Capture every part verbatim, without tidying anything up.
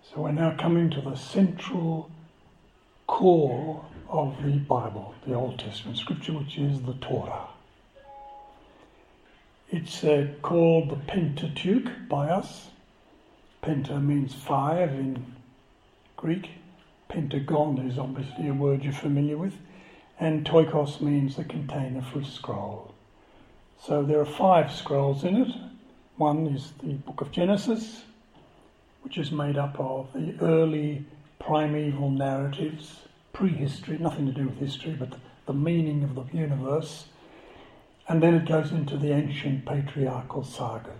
So we're now coming to the central core of the Bible, the Old Testament scripture, which is the Torah. It's uh, called the Pentateuch by us. Penta means five in Greek. Pentagon is obviously a word you're familiar with. And toikos means a container for a scroll. So there are five scrolls in it. One is the book of Genesis, which is made up of the early primeval narratives, prehistory, nothing to do with history, but the meaning of the universe. And then it goes into the ancient patriarchal sagas.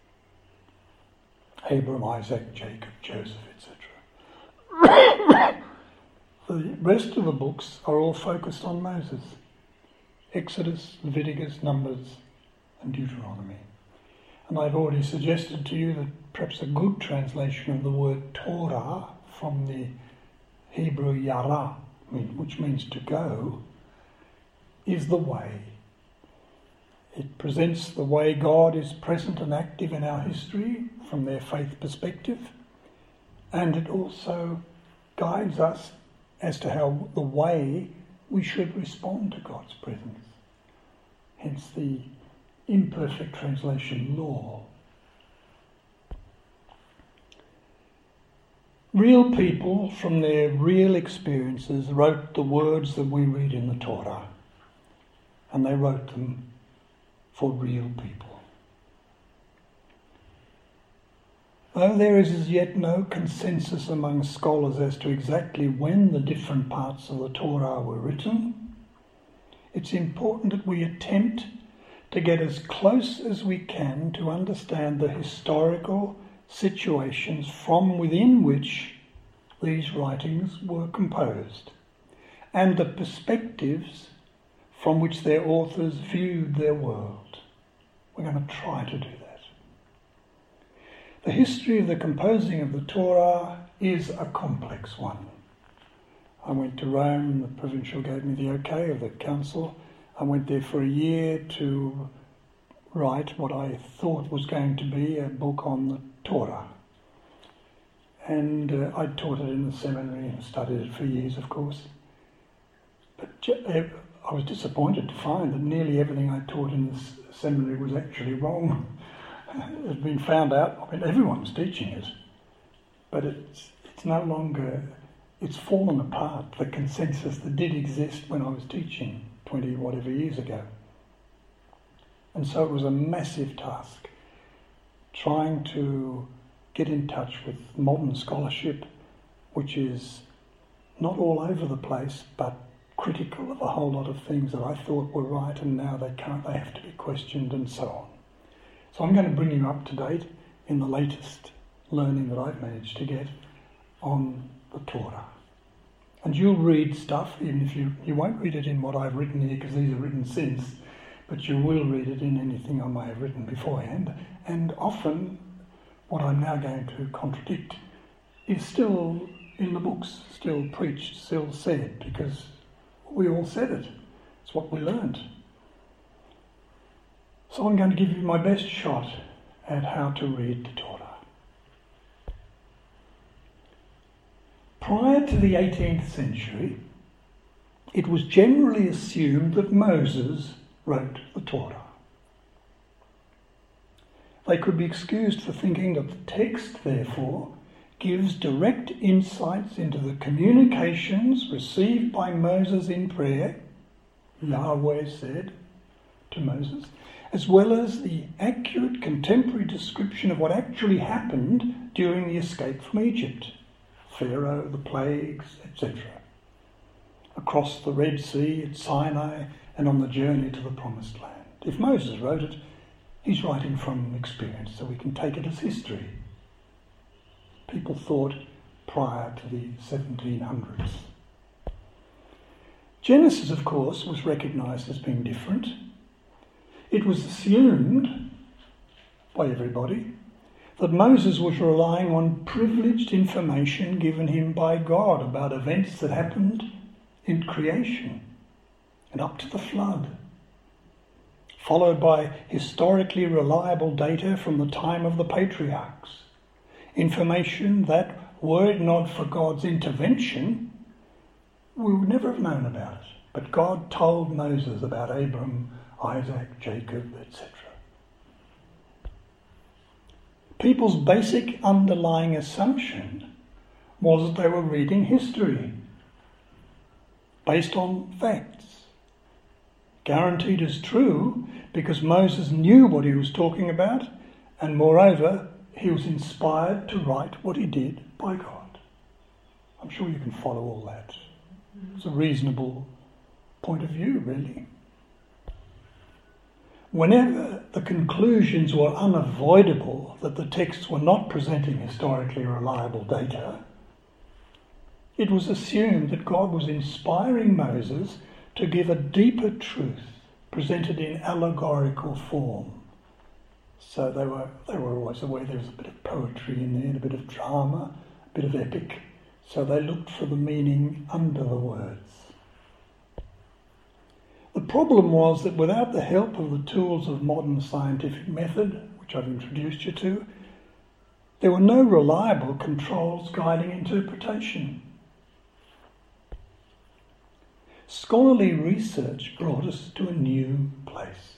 Abraham, Isaac, Jacob, Joseph, et cetera. The rest of the books are all focused on Moses. Exodus, Leviticus, Numbers, and Deuteronomy. And I've already suggested to you that perhaps a good translation of the word Torah from the Hebrew yara, which means to go, is the way. It presents the way God is present and active in our history from their faith perspective, and it also guides us as to how the way we should respond to God's presence. Hence the imperfect translation, law. Real people from their real experiences wrote the words that we read in the Torah, and they wrote them for real people. Though there is as yet no consensus among scholars as to exactly when the different parts of the Torah were written, it's important that we attempt to get as close as we can to understand the historical situations from within which these writings were composed, and the perspectives from which their authors viewed their world. We're going to try to do that. The history of the composing of the Torah is a complex one. I went to Rome, the provincial gave me the okay of the council. I went there for a year to write what I thought was going to be a book on the Torah. And uh, I taught it in the seminary and studied it for years, of course. But I was disappointed to find that nearly everything I taught in the seminary was actually wrong. It had been found out. I mean, everyone was teaching it, but it's it's no longer. It's fallen apart. The consensus that did exist when I was teaching twenty whatever years ago, and so it was a massive task trying to get in touch with modern scholarship, which is not all over the place, but critical of a whole lot of things that I thought were right and now they can't, they have to be questioned and so on. So I'm going to bring you up to date in the latest learning that I've managed to get on the Torah. And you'll read stuff, even if you, you won't read it in what I've written here because these are written since, but you will read it in anything I may have written beforehand. And often what I'm now going to contradict is still in the books, still preached, still said, because we all said it. It's what we learned. So I'm going to give you my best shot at how to read the Torah. Prior to the eighteenth century, it was generally assumed that Moses wrote the Torah. They could be excused for thinking that the text, therefore, gives direct insights into the communications received by Moses in prayer, Yahweh said to Moses, as well as the accurate contemporary description of what actually happened during the escape from Egypt, Pharaoh, the plagues, et cetera, across the Red Sea at Sinai and on the journey to the Promised Land. If Moses wrote it, he's writing from experience, so we can take it as history. People thought prior to the seventeen hundreds. Genesis, of course, was recognised as being different. It was assumed by everybody that Moses was relying on privileged information given him by God about events that happened in creation and up to the flood, followed by historically reliable data from the time of the patriarchs, information that were it not for God's intervention, we would never have known about it. But God told Moses about Abram, Isaac, Jacob, et cetera. People's basic underlying assumption was that they were reading history based on facts. Guaranteed as true because Moses knew what he was talking about, and moreover, he was inspired to write what he did by God. I'm sure you can follow all that. It's a reasonable point of view, really. Whenever the conclusions were unavoidable that the texts were not presenting historically reliable data, it was assumed that God was inspiring Moses to give a deeper truth presented in allegorical form. So they were they were always aware there was a bit of poetry in there, a bit of drama, a bit of epic. So they looked for the meaning under the words. The problem was that without the help of the tools of modern scientific method, which I've introduced you to, there were no reliable controls guiding interpretation. Scholarly research brought us to a new place.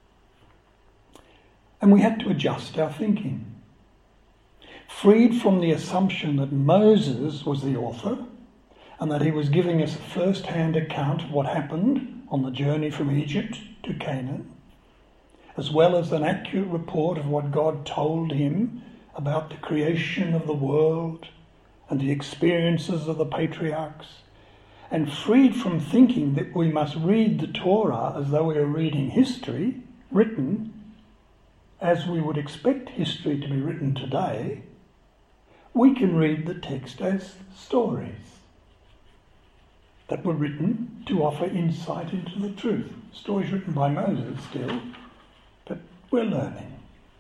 And we had to adjust our thinking. Freed from the assumption that Moses was the author and that he was giving us a first-hand account of what happened on the journey from Egypt to Canaan, as well as an accurate report of what God told him about the creation of the world and the experiences of the patriarchs, and freed from thinking that we must read the Torah as though we are reading history, written as we would expect history to be written today, we can read the text as stories that were written to offer insight into the truth. Stories written by Moses still, but we're learning.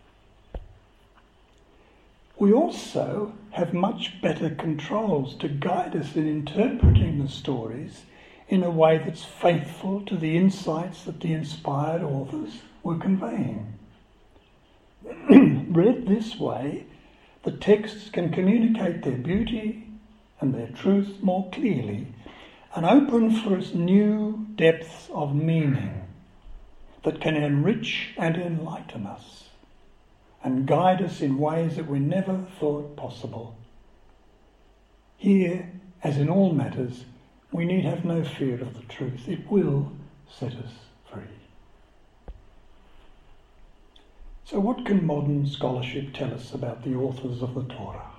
We also have much better controls to guide us in interpreting the stories in a way that's faithful to the insights that the inspired authors were conveying. Read this way, the texts can communicate their beauty and their truth more clearly and open for us new depths of meaning that can enrich and enlighten us and guide us in ways that we never thought possible. Here, as in all matters, we need have no fear of the truth. It will set us free. So what can modern scholarship tell us about the authors of the Torah?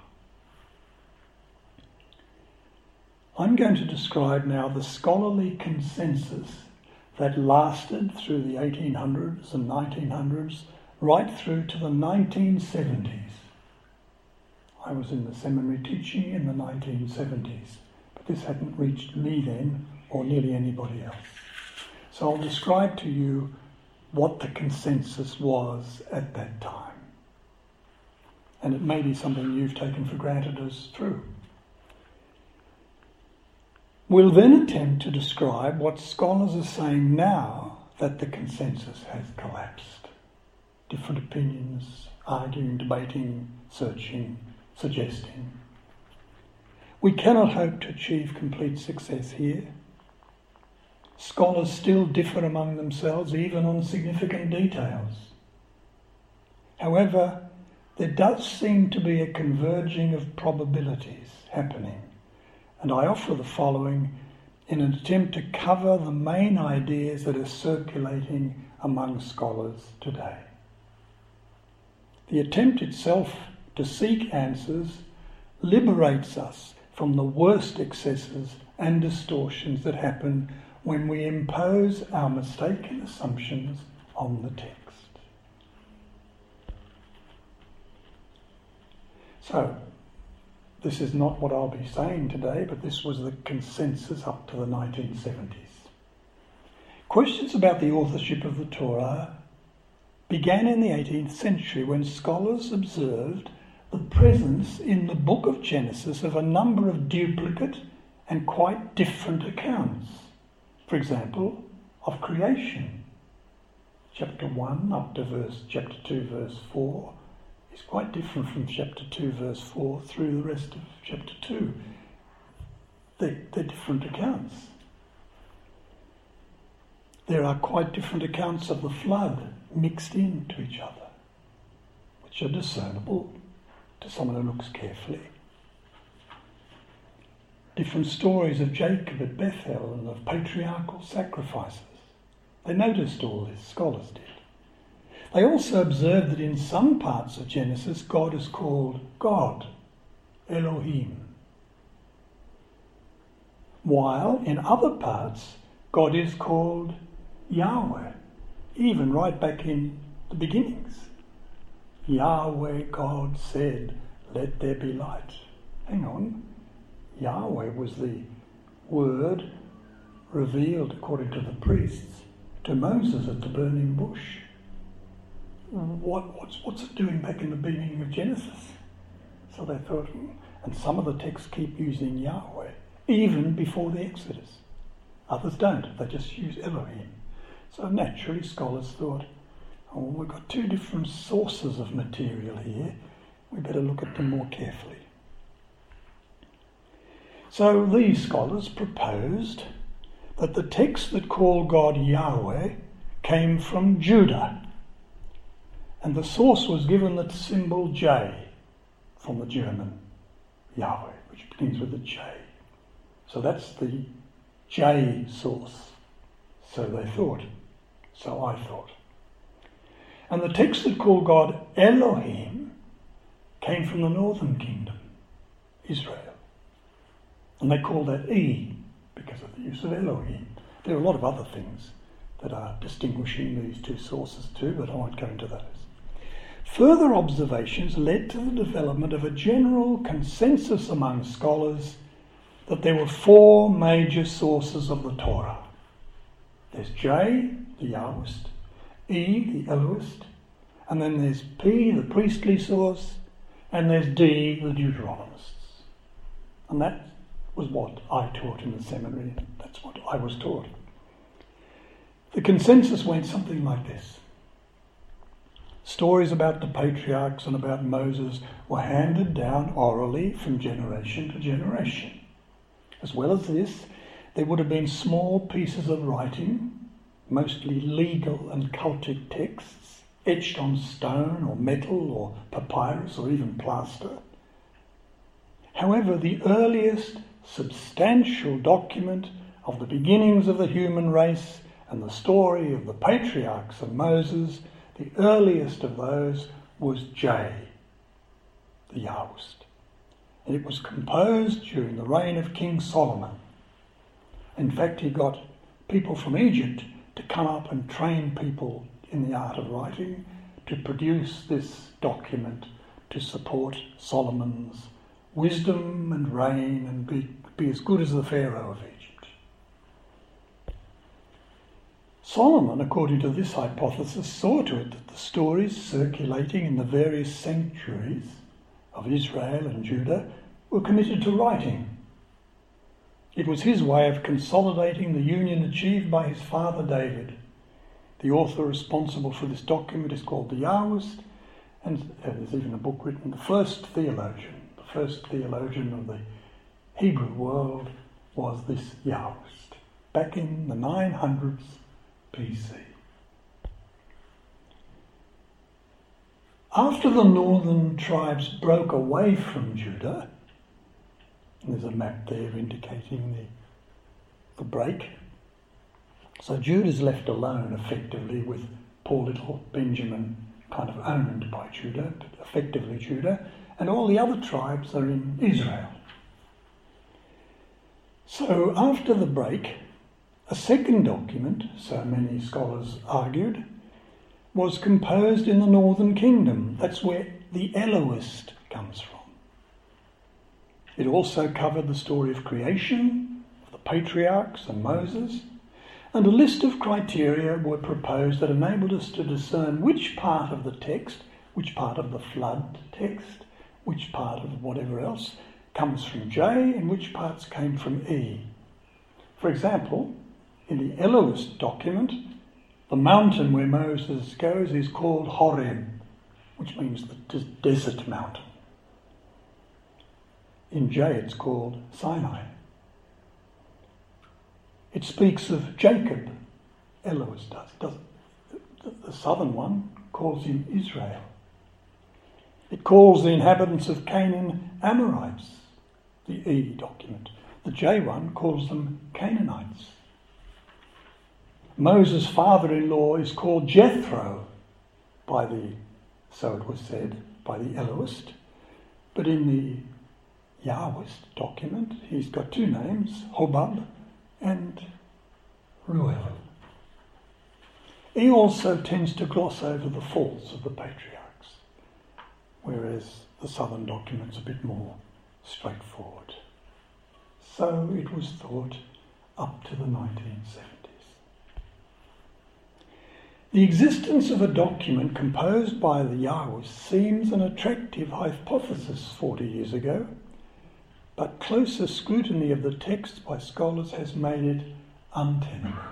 I'm going to describe now the scholarly consensus that lasted through the eighteen hundreds and nineteen hundreds, right through to the nineteen seventies. I was in the seminary teaching in the nineteen seventies, but this hadn't reached me then, or nearly anybody else. So I'll describe to you what the consensus was at that time. And it may be something you've taken for granted as true. We'll then attempt to describe what scholars are saying now that the consensus has collapsed. Different opinions, arguing, debating, searching, suggesting. We cannot hope to achieve complete success here. Scholars still differ among themselves, even on significant details. However, there does seem to be a converging of probabilities happening, and I offer the following in an attempt to cover the main ideas that are circulating among scholars today. The attempt itself to seek answers liberates us from the worst excesses and distortions that happen when we impose our mistaken assumptions on the text. So, this is not what I'll be saying today, but this was the consensus up to the nineteen seventies. Questions about the authorship of the Torah began in the eighteenth century when scholars observed the presence in the book of Genesis of a number of duplicate and quite different accounts. For example, of creation. Chapter one up to verse, chapter two, verse four is is quite different from chapter two, verse four, through the rest of chapter two. They're, they're different accounts. There are quite different accounts of the flood mixed into each other, which are discernible to someone who looks carefully. Different stories of Jacob at Bethel and of patriarchal sacrifices. They noticed all this, scholars did. They also observed that in some parts of Genesis, God is called God, Elohim, while in other parts, God is called Yahweh, even right back in the beginnings. Yahweh God said, "Let there be light." Hang on. Yahweh was the word revealed, according to the priests, to Moses at the burning bush. What, what's, what's it doing back in the beginning of Genesis? So they thought, and some of the texts keep using Yahweh, even before the Exodus. Others don't, they just use Elohim. So naturally scholars thought, oh, we've got two different sources of material here, we better look at them more carefully. So these scholars proposed that the text that called God Yahweh came from Judah, and the source was given the symbol J from the German Yahweh, which begins with a J. So that's the J source. So they thought. So I thought. And the text that called God Elohim came from the northern kingdom, Israel. And they call that E because of the use of Elohim. There are a lot of other things that are distinguishing these two sources too, but I won't go into those. Further observations led to the development of a general consensus among scholars that there were four major sources of the Torah. There's J, the Yahwist, E, the Elohist, and then there's P, the priestly source, and there's D, the Deuteronomists. And that was what I taught in the seminary. That's what I was taught. The consensus went something like this. Stories about the patriarchs and about Moses were handed down orally from generation to generation. As well as this, there would have been small pieces of writing, mostly legal and cultic texts, etched on stone or metal or papyrus or even plaster. However, the earliest substantial document of the beginnings of the human race and the story of the patriarchs and Moses, the earliest of those was J, the Yahwist. And it was composed during the reign of King Solomon. In fact, he got people from Egypt to come up and train people in the art of writing to produce this document to support Solomon's wisdom and reign and be, be as good as the Pharaoh of Egypt. Solomon, according to this hypothesis, saw to it that the stories circulating in the various sanctuaries of Israel and Judah were committed to writing. It was his way of consolidating the union achieved by his father David. The author responsible for this document is called the Yahwist, and there's even a book written, The First Theologian. The first theologian of the Hebrew world was this Yahwist, back in the nine hundreds B C. After the northern tribes broke away from Judah, and there's a map there indicating the, the break, so Judah's left alone effectively with poor little Benjamin kind of owned by Judah, but effectively Judah, and all the other tribes are in Israel. So after the break, a second document, so many scholars argued, was composed in the northern kingdom. That's where the Elohist comes from. It also covered the story of creation, of the patriarchs and Moses, and a list of criteria were proposed that enabled us to discern which part of the text, which part of the flood text, which part of whatever else comes from J and which parts came from E. For example, in the Elohist document, the mountain where Moses goes is called Horeb, which means the des- desert mountain. In J it's called Sinai. It speaks of Jacob, Elohim does. does the, the southern one calls him Israel. It calls the inhabitants of Canaan Amorites, the E document. The J one calls them Canaanites. Moses' father-in-law is called Jethro by the, so it was said, by the Elohist. But in the Yahwist document, he's got two names, Hobab and Ruel. He also tends to gloss over the faults of the patriarchs, whereas the southern document's a bit more straightforward. So it was thought up to the nineteen seventies. The existence of a document composed by the Yahwists seems an attractive hypothesis forty years ago, but closer scrutiny of the text by scholars has made it untenable.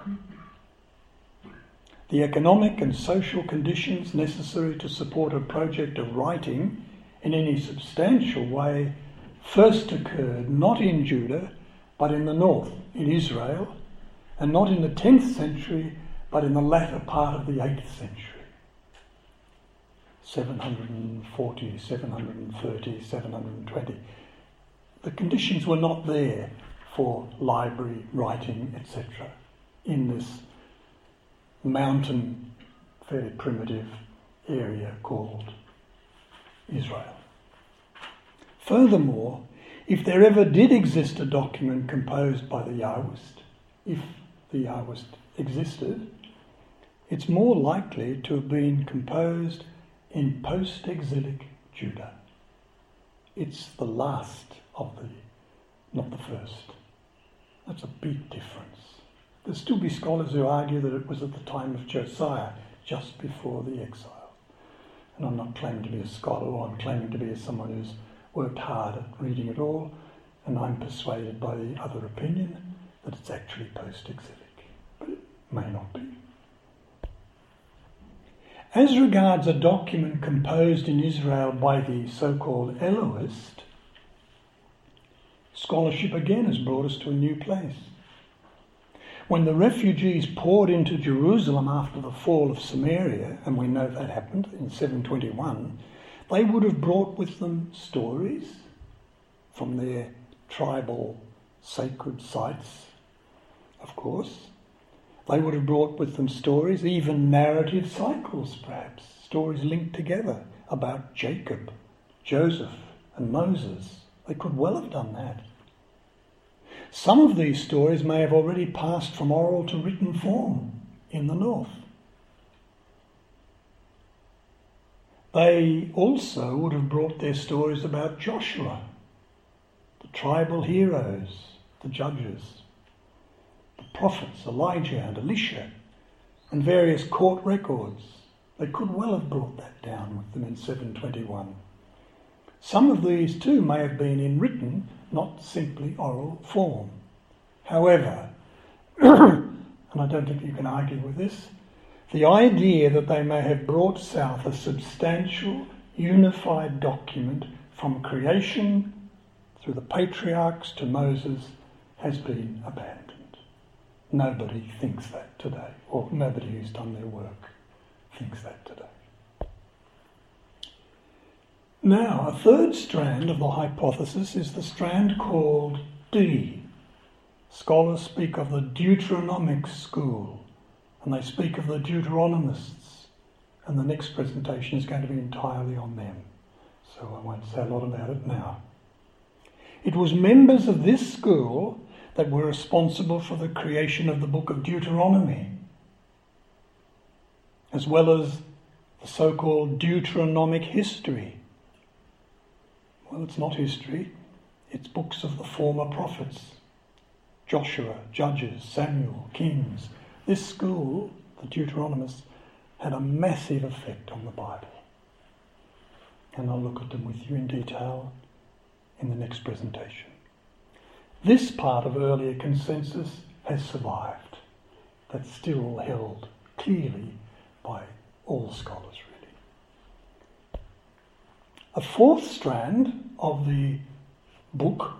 The economic and social conditions necessary to support a project of writing in any substantial way first occurred not in Judah, but in the north, in Israel, and not in the tenth century, but in the latter part of the eighth century. seven forty, seven thirty, seven twenty. The conditions were not there for library writing, et cetera, in this mountain, fairly primitive area called Israel. Furthermore, if there ever did exist a document composed by the Yahwist, if the Yahwist existed, it's more likely to have been composed in post-exilic Judah. It's the last of the, not the first. That's a big difference. There'll still be scholars who argue that it was at the time of Josiah, just before the exile. And I'm not claiming to be a scholar, I'm claiming to be someone who's worked hard at reading it all, and I'm persuaded by the other opinion that it's actually post-exilic, but it may not be. As regards a document composed in Israel by the so-called Elohist, scholarship again has brought us to a new place. When the refugees poured into Jerusalem after the fall of Samaria, and we know that happened in seven twenty-one, they would have brought with them stories from their tribal sacred sites, of course. They would have brought with them stories, even narrative cycles perhaps, stories linked together about Jacob, Joseph and Moses. They could well have done that. Some of these stories may have already passed from oral to written form in the north. They also would have brought their stories about Joshua, the tribal heroes, the judges, the prophets, Elijah and Elisha, and various court records. They could well have brought that down with them in seven twenty-one. Some of these too may have been in written, not simply oral form. However, and I don't think you can argue with this, the idea that they may have brought south a substantial, unified document from creation through the patriarchs to Moses has been abandoned. Nobody thinks that today, or nobody who's done their work thinks that today. Now, a third strand of the hypothesis is the strand called D. Scholars speak of the Deuteronomic school, and they speak of the Deuteronomists, and the next presentation is going to be entirely on them, so I won't say a lot about it now. It was members of this school that were responsible for the creation of the book of Deuteronomy, as well as the so-called Deuteronomic history. Well, it's not history, it's books of the former prophets. Joshua, Judges, Samuel, Kings. This school, the Deuteronomists, had a massive effect on the Bible. And I'll look at them with you in detail in the next presentation. This part of earlier consensus has survived. That's still held clearly by all scholars, really. The fourth strand of the book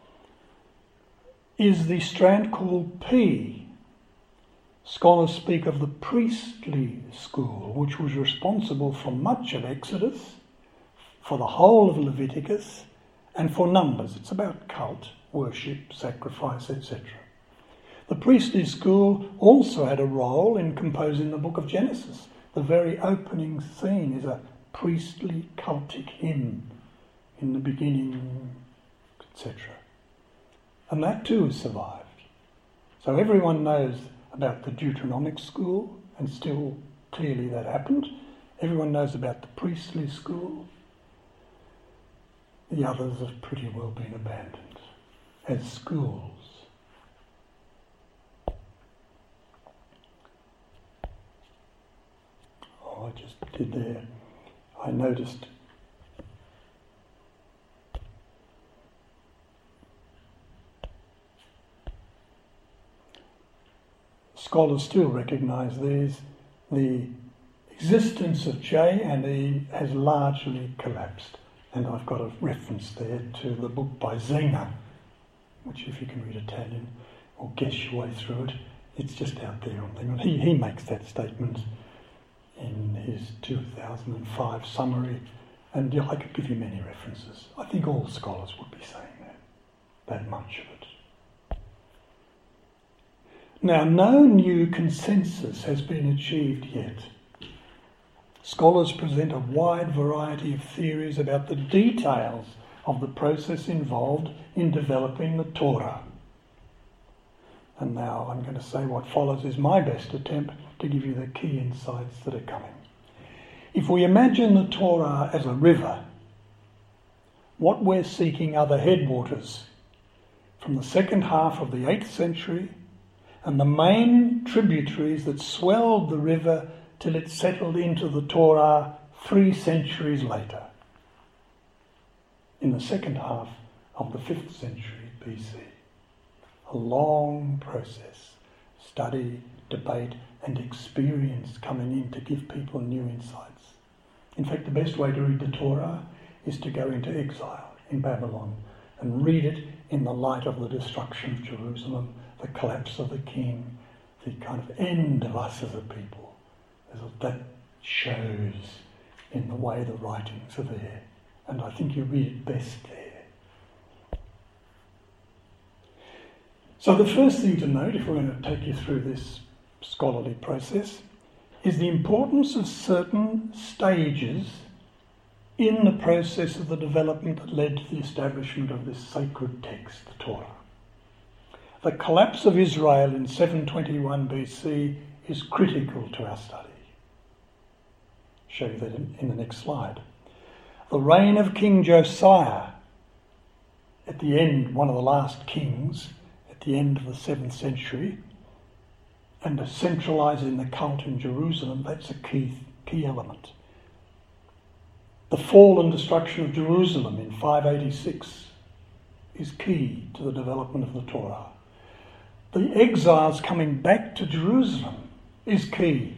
is the strand called P. Scholars speak of the priestly school, which was responsible for much of Exodus, for the whole of Leviticus, and for Numbers. It's about cult, worship, sacrifice, et cetera. The priestly school also had a role in composing the book of Genesis. The very opening scene is a priestly cultic hymn in the beginning, et cetera. And that too has survived. So everyone knows about the Deuteronomic school, and still clearly that happened. Everyone knows about the priestly school. The others have pretty well been abandoned as schools. Oh, I just did there. I noticed scholars still recognise these. The existence of J and E has largely collapsed. And I've got a reference there to the book by Zena, which if you can read Italian or guess your way through it, it's just out there on thing. He, he makes that statement in his two thousand five summary, and yeah, I could give you many references. I think all scholars would be saying that, that much of it. Now, no new consensus has been achieved yet. Scholars present a wide variety of theories about the details of the process involved in developing the Torah. And now I'm going to say what follows is my best attempt to give you the key insights that are coming. If we imagine the Torah as a river, what we're seeking are the headwaters from the second half of the eighth century and the main tributaries that swelled the river till it settled into the Torah three centuries later, in the second half of the fifth century B C. A long process, study, debate, and experience coming in to give people new insights. In fact, the best way to read the Torah is to go into exile in Babylon and read it in the light of the destruction of Jerusalem, the collapse of the king, the kind of end of us as a people. That shows in the way the writings are there. And I think you read it best there. So the first thing to note, if we're going to take you through this scholarly process, is the importance of certain stages in the process of the development that led to the establishment of this sacred text, the Torah. The collapse of Israel in seven twenty-one B C is critical to our study. Show you that in, in the next slide. The reign of King Josiah, at the end, one of the last kings, at the end of the seventh century, and the centralising the cult in Jerusalem, that's a key, key element. The fall and destruction of Jerusalem in five eighty-six is key to the development of the Torah. The exiles coming back to Jerusalem is key.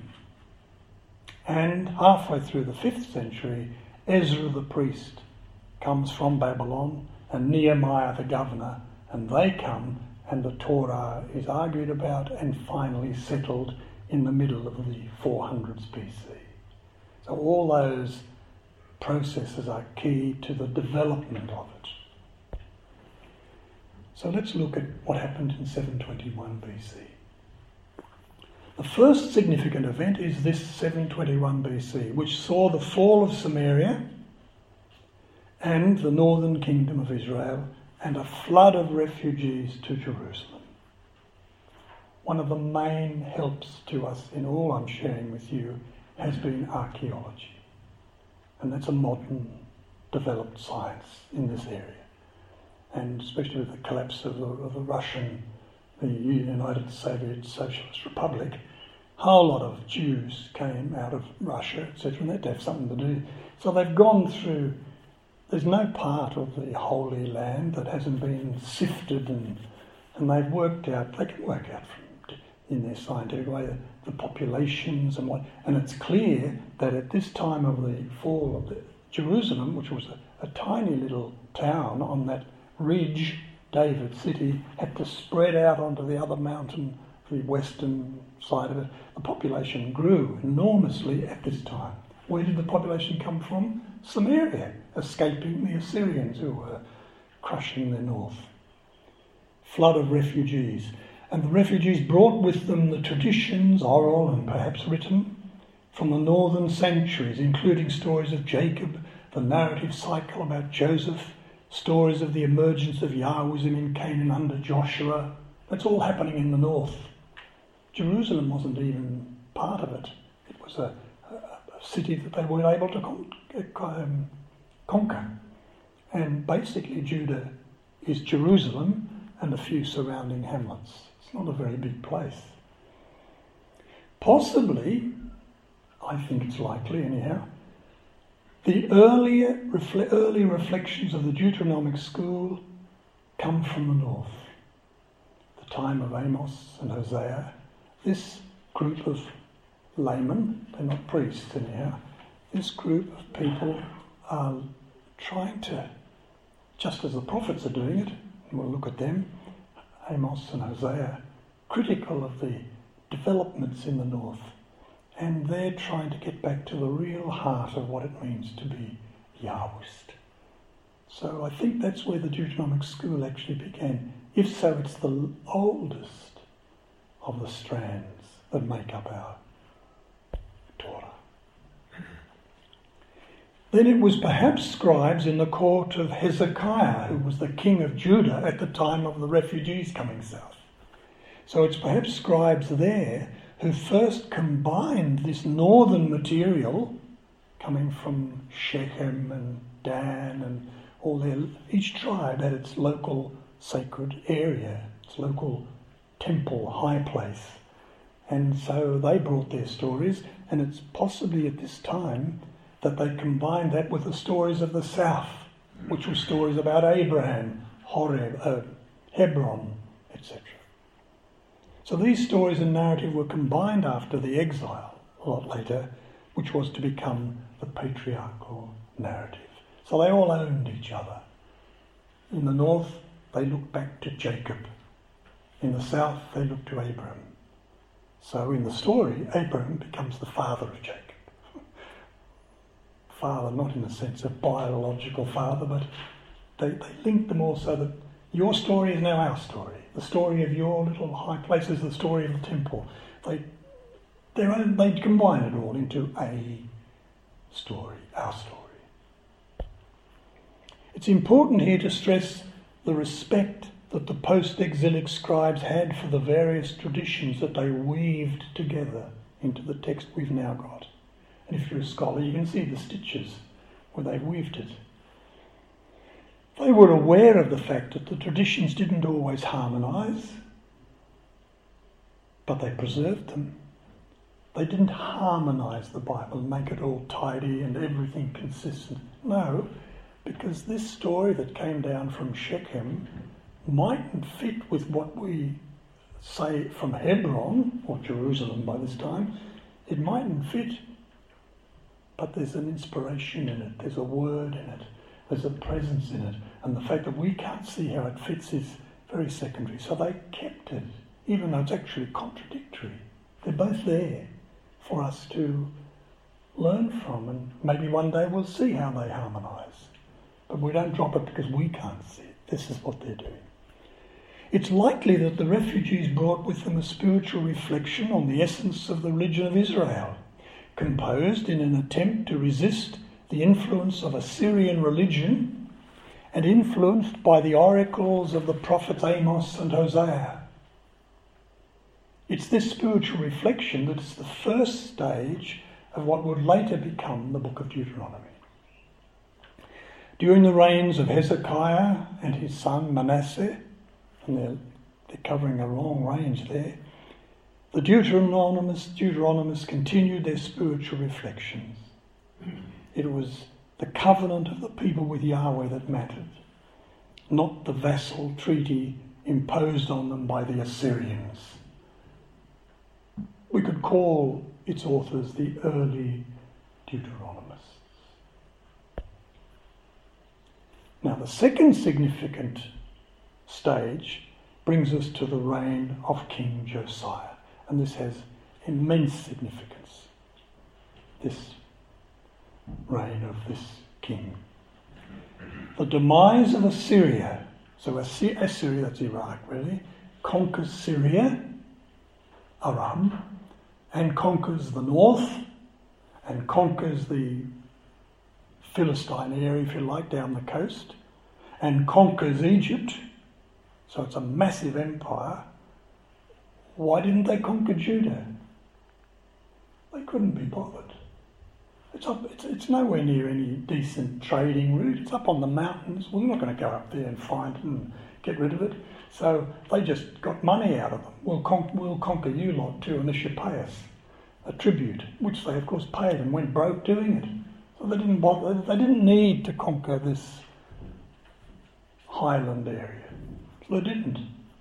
And halfway through the fifth century, Ezra the priest comes from Babylon and Nehemiah the governor, and they come and the Torah is argued about and finally settled in the middle of the four hundreds B C. So all those processes are key to the development of it. So let's look at what happened in seven twenty-one B C. The first significant event is this seven twenty-one B C, which saw the fall of Samaria and the northern kingdom of Israel and a flood of refugees to Jerusalem. One of the main helps to us in all I'm sharing with you has been archaeology. And that's a modern developed science in this area. And especially with the collapse of the, of the Russian the United Soviet Socialist Republic, a whole lot of Jews came out of Russia, et cetera, and they had to have something to do. So they've gone through, there's no part of the Holy Land that hasn't been sifted, and and they've worked out, they can work out from, in their scientific way, the, the populations and what, and it's clear that at this time of the fall of the, Jerusalem, which was a, a tiny little town on that ridge, David City, had to spread out onto the other mountain, the western side of it. The population grew enormously at this time. Where did the population come from? Samaria, escaping the Assyrians who were crushing the north. Flood of refugees. And the refugees brought with them the traditions, oral and perhaps written, from the northern sanctuaries, including stories of Jacob, the narrative cycle about Joseph, stories of the emergence of Yahwism in Canaan under Joshua. That's all happening in the north. Jerusalem wasn't even part of it. It was a, a, a city that they weren't able to con- um, conquer. And basically Judah is Jerusalem and a few surrounding hamlets. It's not a very big place. Possibly, I think it's likely anyhow, the earlier refle- early reflections of the Deuteronomic school come from the north. The time of Amos and Hosea. This group of laymen, they're not priests anyhow, this group of people are trying to, just as the prophets are doing it, and we'll look at them, Amos and Hosea, critical of the developments in the north. And they're trying to get back to the real heart of what it means to be Yahwist. So I think that's where the Deuteronomic school actually began. If so, it's the oldest of the strands that make up our Torah. Then it was perhaps scribes in the court of Hezekiah, who was the king of Judah at the time of the refugees coming south. So it's perhaps scribes there who first combined this northern material coming from Shechem and Dan and all their, each tribe had its local sacred area, its local temple, high place. And so they brought their stories, and it's possibly at this time that they combined that with the stories of the south, which were stories about Abraham, Horeb, uh, Hebron, et cetera. So these stories and narrative were combined after the exile, a lot later, which was to become the patriarchal narrative. So they all owned each other. In the north, they looked back to Jacob. In the south, they looked to Abraham. So in the story, Abraham becomes the father of Jacob. Father, not in the sense of biological father, but they, they linked them all so that your story is now our story. The story of your little high place is the story of the temple. They they they combine it all into a story, our story. It's important here to stress the respect that the post-exilic scribes had for the various traditions that they weaved together into the text we've now got. And if you're a scholar, you can see the stitches where they've weaved it. They were aware of the fact that the traditions didn't always harmonise, but they preserved them. They didn't harmonise the Bible and make it all tidy and everything consistent. No, because this story that came down from Shechem mightn't fit with what we say from Hebron, or Jerusalem by this time. It mightn't fit, but there's an inspiration in it, there's a word in it, there's a presence in it, and the fact that we can't see how it fits is very secondary. So they kept it, even though it's actually contradictory. They're both there for us to learn from, and maybe one day we'll see how they harmonise. But we don't drop it because we can't see it. This is what they're doing. It's likely that the refugees brought with them a spiritual reflection on the essence of the religion of Israel, composed in an attempt to resist the influence of Assyrian religion and influenced by the oracles of the prophets Amos and Hosea. It's this spiritual reflection that is the first stage of what would later become the book of Deuteronomy. During the reigns of Hezekiah and his son Manasseh, and they're, they're covering a long range there, the Deuteronomists, Deuteronomists continued their spiritual reflections. It was the covenant of the people with Yahweh that mattered, not the vassal treaty imposed on them by the Assyrians. We could call its authors the early Deuteronomists. Now the second significant stage brings us to the reign of King Josiah, and this has immense significance, this reign of this king. The demise of Assyria, so Assyria, that's Iraq really, conquers Syria, Aram, and conquers the north, and conquers the Philistine area, if you like, down the coast, and conquers Egypt. So it's a massive empire. Why didn't they conquer Judah? They couldn't be bothered. It's up. It's, it's nowhere near any decent trading route. It's up on the mountains. We're not going to go up there and find it and get rid of it. So they just got money out of them. We'll, con- we'll conquer you lot too, unless you pay us a tribute, which they of course paid and went broke doing it. So they didn't bother. They didn't need to conquer this highland area. So they didn't.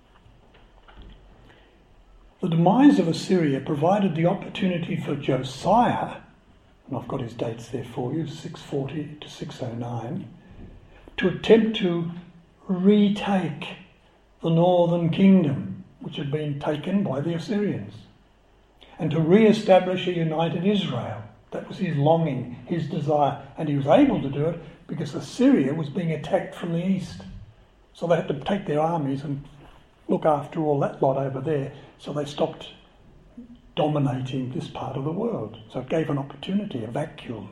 The demise of Assyria provided the opportunity for Josiah, and I've got his dates there for you, six forty to six oh nine, to attempt to retake the northern kingdom, which had been taken by the Assyrians, and to re-establish a united Israel. That was his longing, his desire, and he was able to do it because Assyria was being attacked from the east. So they had to take their armies and look after all that lot over there, so they stopped dominating this part of the world. So it gave an opportunity, a vacuum.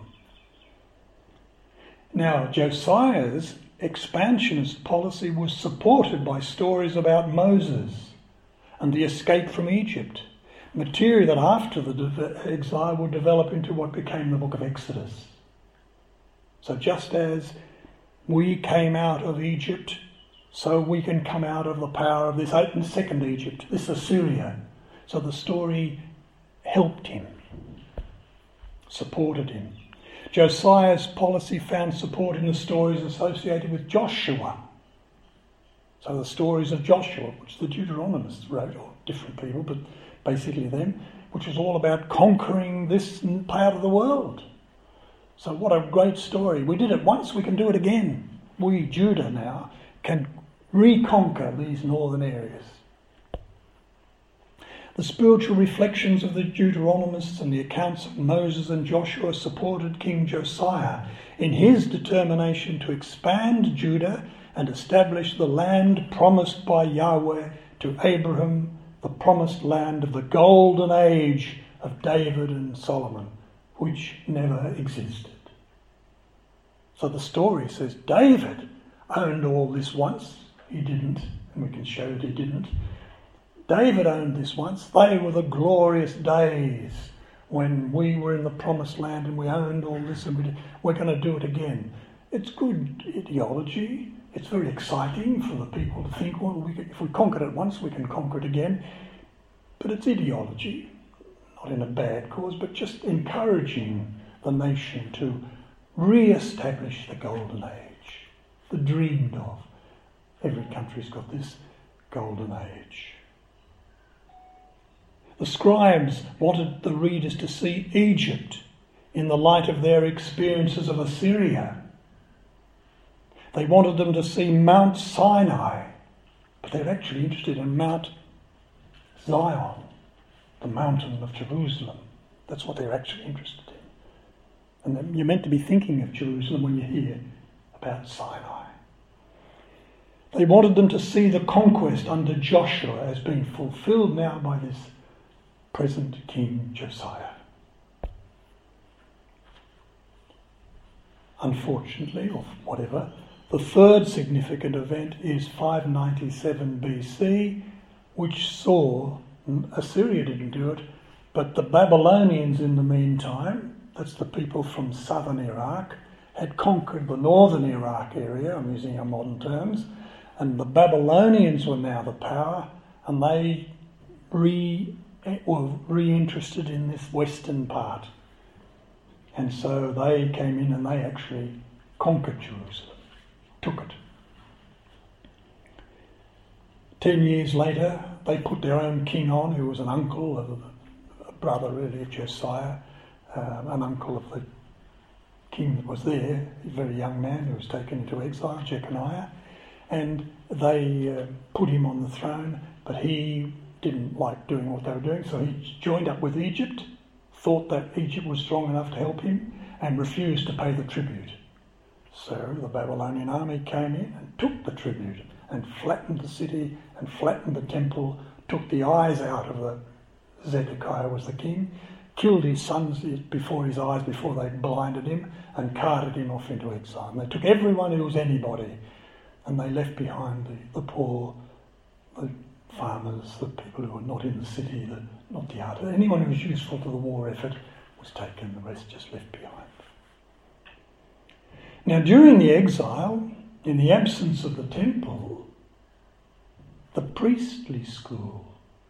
Now, Josiah's expansionist policy was supported by stories about Moses and the escape from Egypt, material that after the de- exile would develop into what became the book of Exodus. So just as we came out of Egypt, so we can come out of the power of this second Egypt, this Assyria. So the story helped him, supported him. Josiah's policy found support in the stories associated with Joshua. So the stories of Joshua, which the Deuteronomists wrote, or different people, but basically them, which was all about conquering this part of the world. So what a great story. We did it once, we can do it again. We, Judah now, can reconquer these northern areas. The spiritual reflections of the Deuteronomists and the accounts of Moses and Joshua supported King Josiah in his determination to expand Judah and establish the land promised by Yahweh to Abraham, the promised land of the golden age of David and Solomon, which never existed. So the story says David owned all this once. He didn't, and we can show that he didn't. David owned this once. They were the glorious days when we were in the promised land and we owned all this, and we did. We're going to do it again. It's good ideology. It's very exciting for the people to think, well, we can, if we conquered it once, we can conquer it again. But it's ideology, not in a bad cause, but just encouraging the nation to re-establish the golden age, the dreamed of. Every country's got this golden age. The scribes wanted the readers to see Egypt in the light of their experiences of Assyria. They wanted them to see Mount Sinai, but they're actually interested in Mount Zion, the mountain of Jerusalem. That's what they're actually interested in. And you're meant to be thinking of Jerusalem when you hear about Sinai. They wanted them to see the conquest under Joshua as being fulfilled now by this present King Josiah. Unfortunately, or whatever, the third significant event is five ninety-seven B C, which saw, Assyria didn't do it, but the Babylonians in the meantime, that's the people from southern Iraq, had conquered the northern Iraq area, I'm using our modern terms, and the Babylonians were now the power, and they re, were re-interested in this western part. And so they came in and they actually conquered Jerusalem, took it. Ten years later, they put their own king on, who was an uncle, of a brother really of Josiah, um, an uncle of the king that was there, a very young man who was taken into exile, Jeconiah, and they uh, put him on the throne, but he didn't like doing what they were doing, so he joined up with Egypt, thought that Egypt was strong enough to help him, and refused to pay the tribute. So the Babylonian army came in and took the tribute and flattened the city and flattened the temple, took the eyes out of the Zedekiah was the king, killed his sons before his eyes, before they blinded him, and carted him off into exile. And they took everyone who was anybody, and they left behind the, the poor, the farmers, the people who were not in the city, the, not the artists. Anyone who was useful to the war effort was taken, the rest just left behind. Now, during the exile, in the absence of the temple, the priestly school,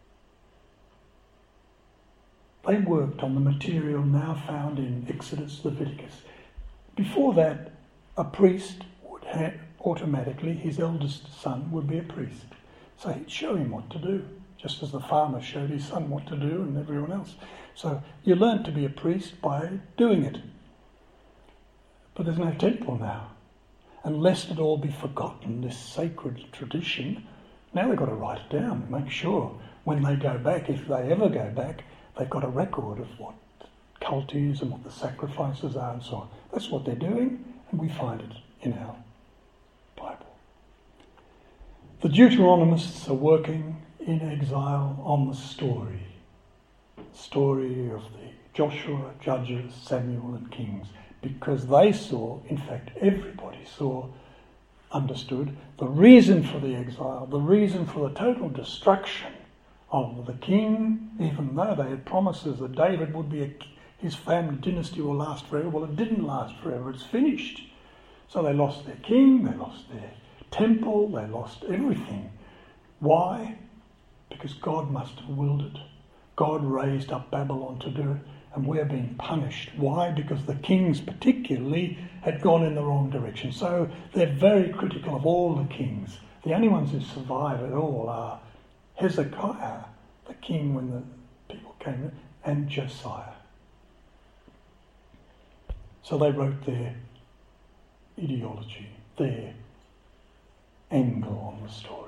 they worked on the material now found in Exodus, Leviticus. Before that, a priest would have, automatically, his eldest son would be a priest. So he'd show him what to do, just as the farmer showed his son what to do and everyone else. So you learn to be a priest by doing it. But there's no temple now. And lest it all be forgotten, this sacred tradition, now they've got to write it down, make sure when they go back, if they ever go back, they've got a record of what cult is and what the sacrifices are and so on. That's what they're doing, and we find it in our Bible. The Deuteronomists are working in exile on the story. Story of the Joshua, Judges, Samuel and Kings. Because they saw, in fact everybody saw, understood, the reason for the exile, the reason for the total destruction of the king, even though they had promises that David would be, a, his family dynasty will last forever. Well, it didn't last forever, it's finished. So they lost their king, they lost their temple, they lost everything. Why? Because God must have willed it. God raised up Babylon to do it. And we're being punished. Why? Because the kings particularly had gone in the wrong direction. So they're very critical of all the kings. The only ones who survive at all are Hezekiah, the king when the people came in, and Josiah. So they wrote their ideology, their angle on the story.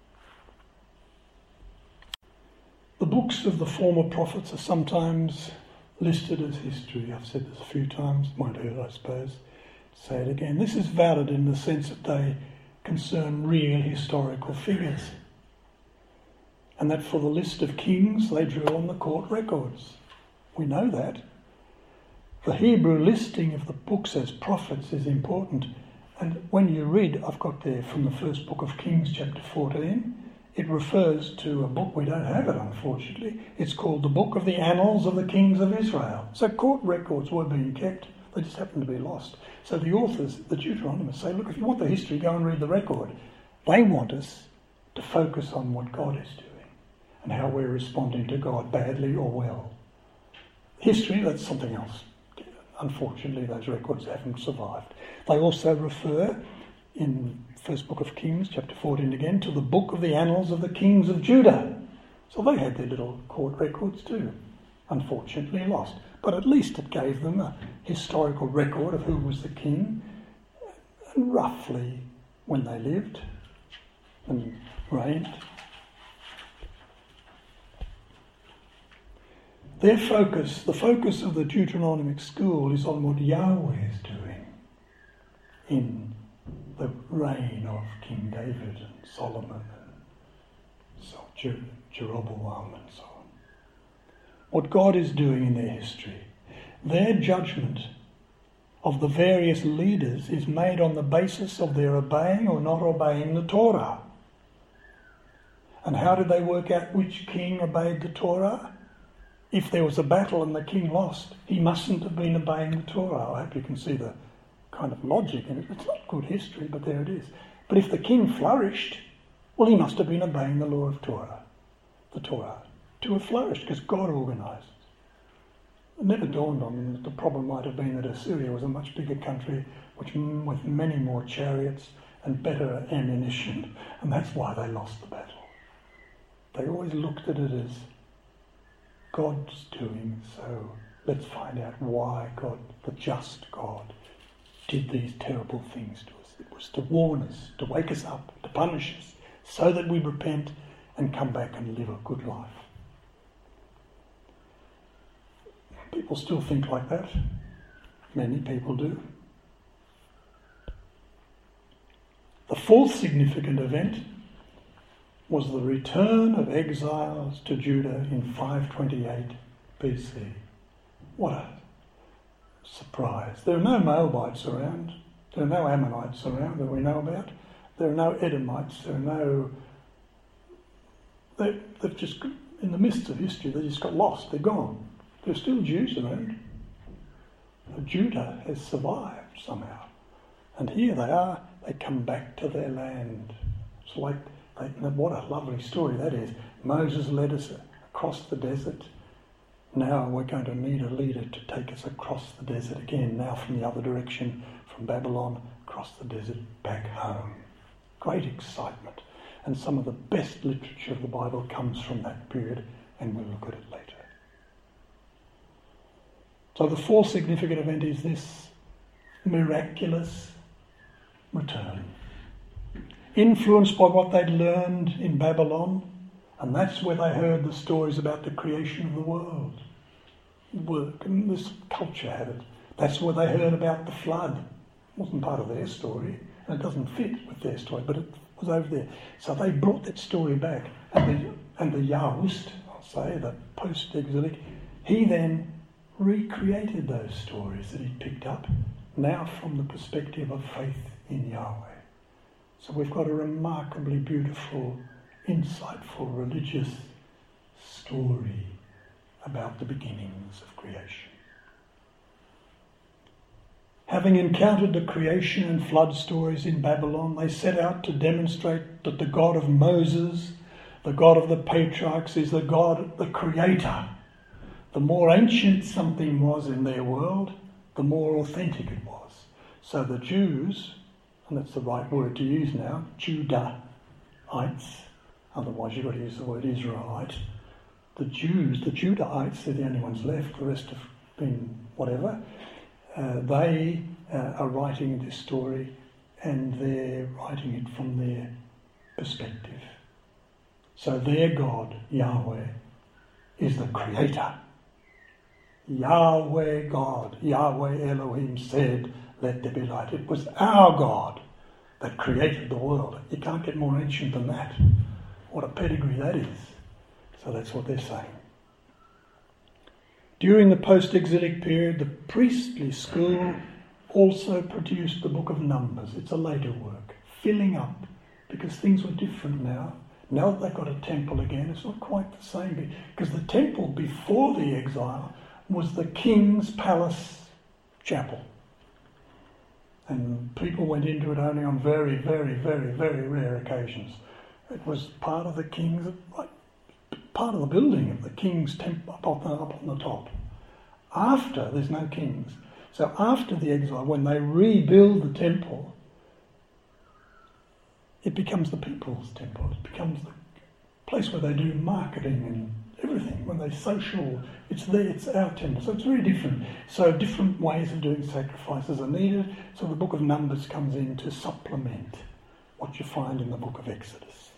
The books of the former prophets are sometimes listed as history. I've said this a few times, might hurt I suppose to say it again. This is valid in the sense that they concern real historical figures, and that for the list of kings they drew on the court records. We know that. The Hebrew listing of the books as prophets is important, and when you read, I've got there from the first book of Kings chapter fourteen, it refers to a book, we don't have it unfortunately, it's called the Book of the Annals of the Kings of Israel. So court records were being kept, they just happened to be lost. So the authors, the Deuteronomists, say, look, if you want the history, go and read the record. They want us to focus on what God is doing and how we're responding to God, badly or well. History, that's something else. Unfortunately, those records haven't survived. They also refer, in first book of Kings, chapter fourteen again, to the book of the annals of the kings of Judah. So they had their little court records too, unfortunately lost. But at least it gave them a historical record of who was the king, and roughly when they lived and reigned. Their focus, the focus of the Deuteronomic school, is on what Yahweh is doing in the reign of King David and Solomon and so Jer- Jeroboam and so on. What God is doing in their history. Their judgment of the various leaders is made on the basis of their obeying or not obeying the Torah. And how did they work out which king obeyed the Torah? If there was a battle and the king lost, he mustn't have been obeying the Torah. I hope you can see the kind of logic in it. It's not good history, but there it is. But if the king flourished, well, he must have been obeying the law of Torah, the Torah, to have flourished, because God organised it. It never dawned on them that the problem might have been that Assyria was a much bigger country, which with many more chariots and better ammunition, and that's why they lost the battle. They always looked at it as God's doing, so let's find out why God, the just God, did these terrible things to us. It was to warn us, to wake us up, to punish us, so that we repent and come back and live a good life. People still think like that. Many people do. The fourth significant event was the return of exiles to Judah in five twenty-eight B C. What a surprise. There are no Moabites around. There are no Ammonites around that we know about. There are no Edomites. There are no... They, they've just, in the midst of history, they just got lost. They're gone. There are still Jews around. Judah has survived somehow. And here they are. They come back to their land. It's like, they, what a lovely story that is. Moses led us across the desert. Now we're going to need a leader to take us across the desert again, now from the other direction, from Babylon, across the desert, back home. Great excitement. And some of the best literature of the Bible comes from that period, and we'll look at it later. So the fourth significant event is this miraculous return. Influenced by what they'd learned in Babylon, and that's where they heard the stories about the creation of the world. Work, and this culture had it. That's where they heard about the flood. It wasn't part of their story, and it doesn't fit with their story, but it was over there. So they brought that story back, and the, and the Yahwist, I'll say, the post-exilic, he then recreated those stories that he'd picked up, now from the perspective of faith in Yahweh. So we've got a remarkably beautiful, insightful religious story about the beginnings of creation. Having encountered the creation and flood stories in Babylon, they set out to demonstrate that the God of Moses, the God of the patriarchs, is the God, the creator. The more ancient something was in their world, the more authentic it was. So the Jews, and that's the right word to use now, Judahites, otherwise you've got to use the word Israelite. The Jews, the Judahites, they're the only ones left, the rest have been whatever. Uh, they uh, are writing this story, and they're writing it from their perspective. So their God, Yahweh, is the creator. Yahweh God, Yahweh Elohim said, let there be light. It was our God that created the world. You can't get more ancient than that. What a pedigree that is. So that's what they're saying. During the post-exilic period, the priestly school also produced the book of Numbers. It's a later work, filling up, because things were different now. Now that they've got a temple again, it's not quite the same, because the temple before the exile was the king's palace chapel. And people went into it only on very, very, very, very rare occasions. It was part of the king's, like, part of the building of the king's temple up on, the, up on the top. After, there's no kings. So after the exile, when they rebuild the temple, it becomes the people's temple. It becomes the place where they do marketing and everything. When they social, it's there, it's our temple. So it's very different. So different ways of doing sacrifices are needed. So the book of Numbers comes in to supplement what you find in the book of Exodus.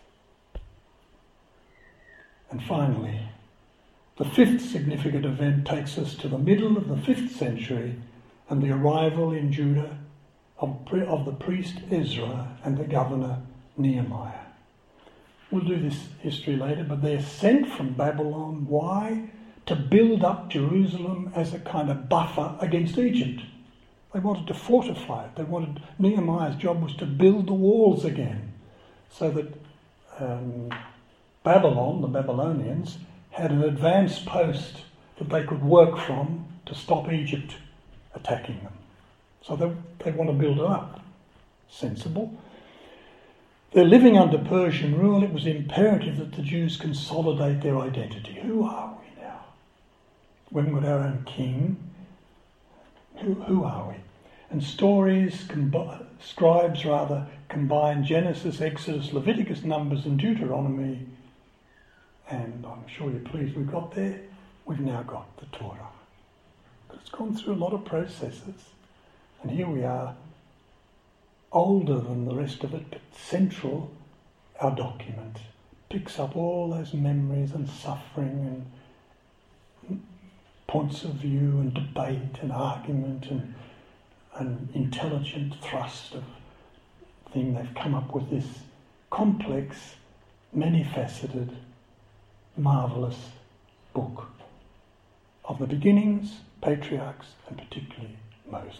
And finally, the fifth significant event takes us to the middle of the fifth century and the arrival in Judah of, of the priest Ezra and the governor Nehemiah. We'll do this history later, but they're sent from Babylon. Why? To build up Jerusalem as a kind of buffer against Egypt. They wanted to fortify it. They wanted, Nehemiah's job was to build the walls again, so that um, Babylon, the Babylonians, had an advanced post that they could work from to stop Egypt attacking them. So they, they want to build it up. Sensible. They're living under Persian rule. It was imperative that the Jews consolidate their identity. Who are we now? We haven't got our own king. Who, who are we? And stories, combi- scribes rather, combine Genesis, Exodus, Leviticus, Numbers and Deuteronomy. And I'm sure you're pleased we got there. We've now got the Torah. But it's gone through a lot of processes. And here we are, older than the rest of it, but central, our document picks up all those memories and suffering and points of view and debate and argument and an intelligent thrust of thing. They've come up with this complex, many-faceted, marvellous book of the beginnings, patriarchs, and particularly Moses.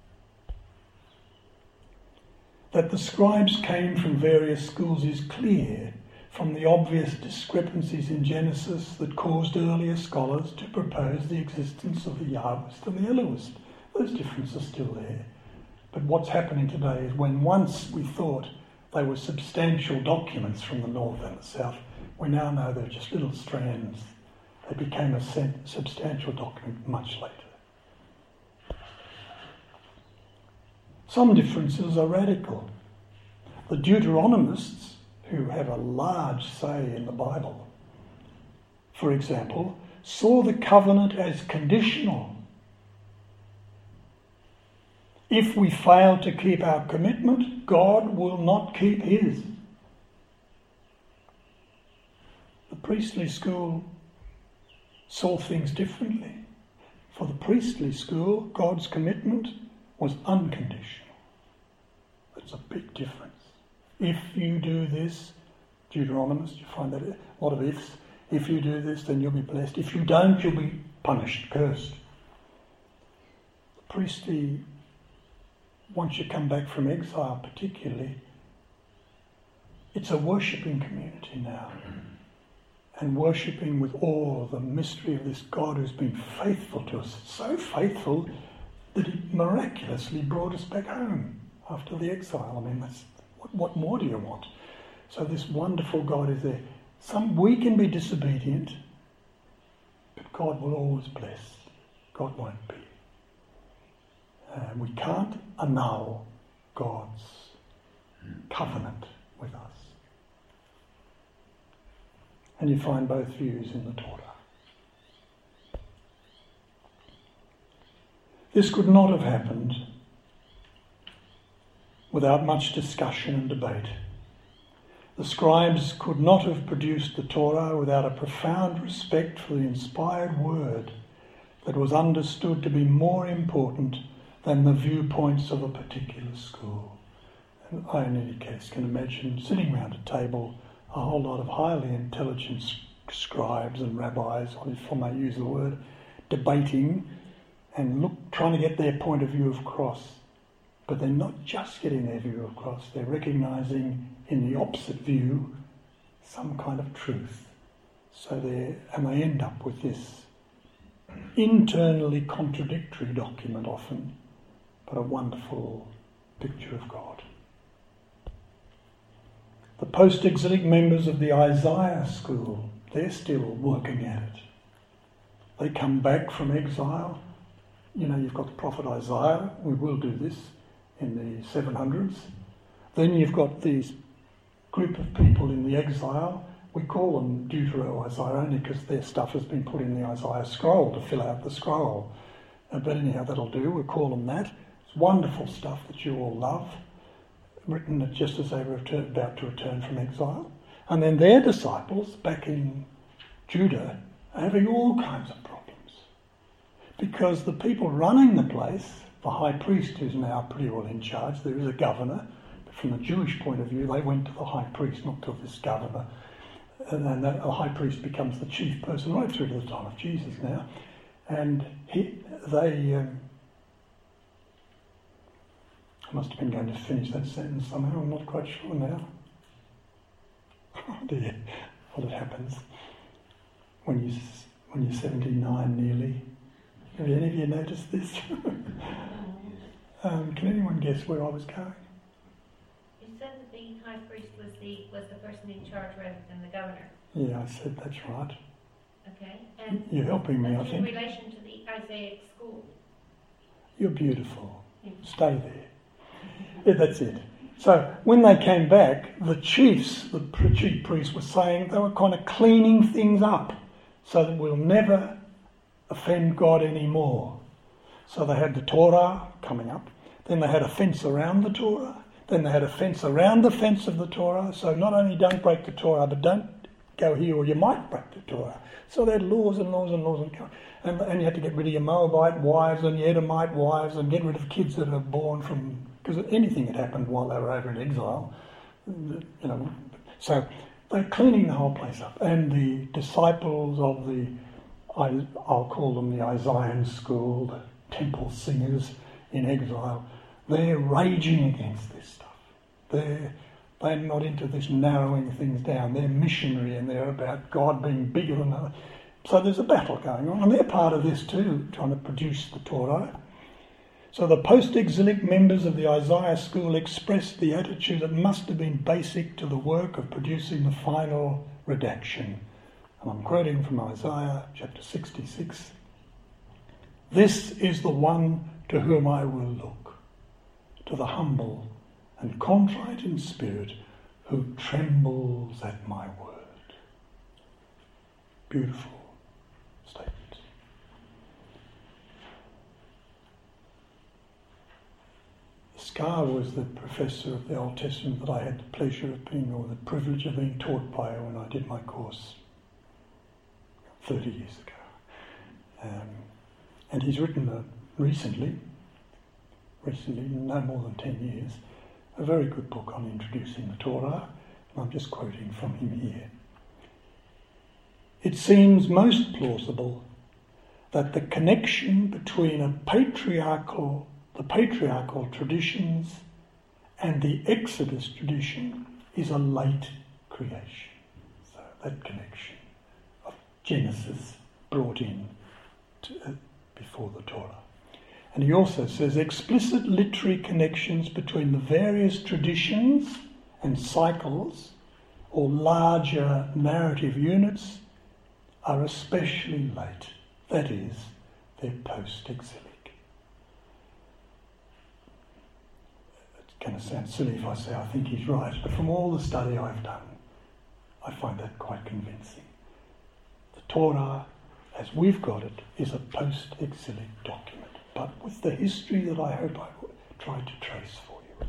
That the scribes came from various schools is clear from the obvious discrepancies in Genesis that caused earlier scholars to propose the existence of the Yahwist and the Elohist. Those differences are still there. But what's happening today is when once we thought they were substantial documents from the north and the south, we now know they're just little strands. They became a substantial document much later. Some differences are radical. The Deuteronomists, who have a large say in the Bible, for example, saw the covenant as conditional. If we fail to keep our commitment, God will not keep his. The priestly school saw things differently. For the priestly school, God's commitment was unconditional. That's a big difference. If you do this, Deuteronomist, you find that a lot of ifs. If you do this, then you'll be blessed. If you don't, you'll be punished, cursed. The priestly, once you come back from exile particularly, it's a worshipping community now. And worshipping with awe the mystery of this God who's been faithful to us. So faithful that he miraculously brought us back home after the exile. I mean, that's what, what more do you want? So this wonderful God is there. Some we can be disobedient, but God will always bless. God won't be. Uh, we can't annul God's covenant with us. And you find both views in the Torah. This could not have happened without much discussion and debate. The scribes could not have produced the Torah without a profound respect for the inspired word that was understood to be more important than the viewpoints of a particular school. And I, in any case, can imagine sitting around a table a whole lot of highly intelligent scribes and rabbis, if I may use the word, debating and look, trying to get their point of view across. But they're not just getting their view across, they're recognising in the opposite view some kind of truth. So they and they end up with this internally contradictory document often, but a wonderful picture of God. The post-exilic members of the Isaiah school, they're still working at it. They come back from exile. You know, you've got the prophet Isaiah, we will do this in the seven hundreds. Then you've got these group of people in the exile. We call them Deutero-Isaiah only because their stuff has been put in the Isaiah scroll to fill out the scroll. Uh, but anyhow, that'll do. We call them that. It's wonderful stuff that you all love, written just as they were return, about to return from exile. And then their disciples back in Judah are having all kinds of problems. Because the people running the place, the high priest who's now pretty well in charge, there is a governor, but from the Jewish point of view, they went to the high priest, not to this governor. And then the high priest becomes the chief person right through to the time of Jesus now. And he, they... Um, I must have been going to finish that sentence somehow, I'm not quite sure now. Oh dear, what it happens when, you, when you're seventy-nine nearly. Have any of you noticed this? um, can anyone guess where I was going? You said that the high priest was the was the person in charge rather than the governor. Yeah, I said that's right. Okay. And you're helping me, I think. In relation to the Isaiah school. You're beautiful. Stay there. Yeah, that's it. So when they came back, the chiefs, the chief priests, were saying they were kind of cleaning things up so that we'll never offend God anymore. So they had the Torah coming up, Then they had a fence around the Torah. Then they had a fence around the fence of the Torah. So not only don't break the Torah, but don't go here or you might break the Torah. So they had laws and laws and laws. And, and, and you had to get rid of your Moabite wives and your Edomite wives and get rid of kids that are born from... Because anything had happened while they were over in exile. You know, so they're cleaning the whole place up. And the disciples of the... I, I'll call them the Isaiah school, the temple singers in exile. They're raging against this stuff. They're, they're not into this narrowing things down. They're missionary and they're about God being bigger than other. So there's a battle going on. And they're part of this too, trying to produce the Torah. So the post-exilic members of the Isaiah school expressed the attitude that must have been basic to the work of producing the final redaction. And I'm quoting from Isaiah chapter sixty-six. This is the one to whom I will look, to the humble and contrite in spirit, who trembles at my word. Beautiful statement. Scar was the professor of the Old Testament that I had the pleasure of being, or the privilege of being taught by when I did my course thirty years ago. Um, and he's written a, recently, recently, no more than ten years, a very good book on introducing the Torah, and I'm just quoting from him here. It seems most plausible that the connection between a patriarchal, the patriarchal traditions and the Exodus tradition is a late creation. So that connection of Genesis brought in to, uh, before the Torah. And he also says explicit literary connections between the various traditions and cycles or larger narrative units are especially late. That is, they're post-exilic. It's going to sound silly if I say I think he's right, but from all the study I've done, I find that quite convincing. The Torah, as we've got it, is a post-exilic document, but with the history that I hope I will try to trace for you.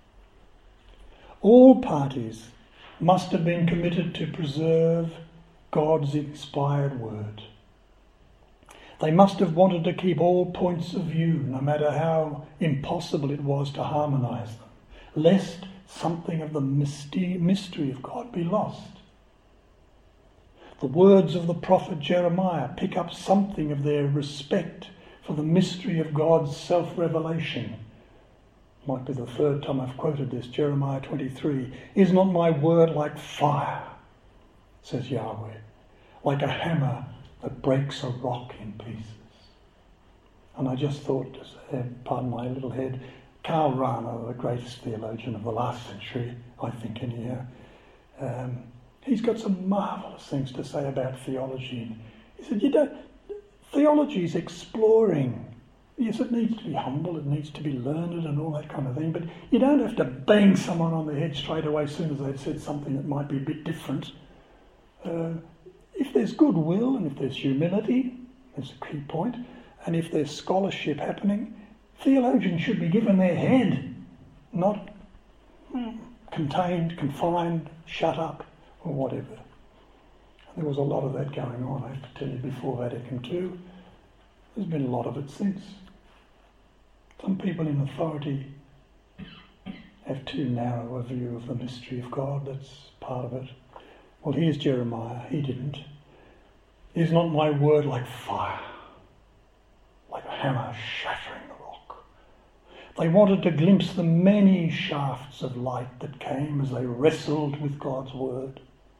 All parties must have been committed to preserve God's inspired word. They must have wanted to keep all points of view, no matter how impossible it was to harmonise them, lest something of the mystery of God be lost. The words of the prophet Jeremiah pick up something of their respect for the mystery of God's self-revelation. Might be the third time I've quoted this, Jeremiah twenty-three. Is not my word like fire, says Yahweh, like a hammer that breaks a rock in pieces? And I just thought, pardon my little head, Karl Rahner, the greatest theologian of the last century, I think anyhow, um, he's got some marvellous things to say about theology. He said, you don't, theology is exploring. Yes, it needs to be humble, it needs to be learned and all that kind of thing, but you don't have to bang someone on the head straight away as soon as they've said something that might be a bit different. Uh, if there's goodwill and if there's humility, that's a key point, and if there's scholarship happening, theologians should be given their head, not mm, contained, confined, shut up, or whatever. And there was a lot of that going on, I have to tell you, before Vatican two. There's been a lot of it since. Some people in authority have too narrow a view of the mystery of God. That's part of it. Well, here's Jeremiah. He didn't. Is not my word like fire, like a hammer shattering the rock? They wanted to glimpse the many shafts of light that came as they wrestled with God's word.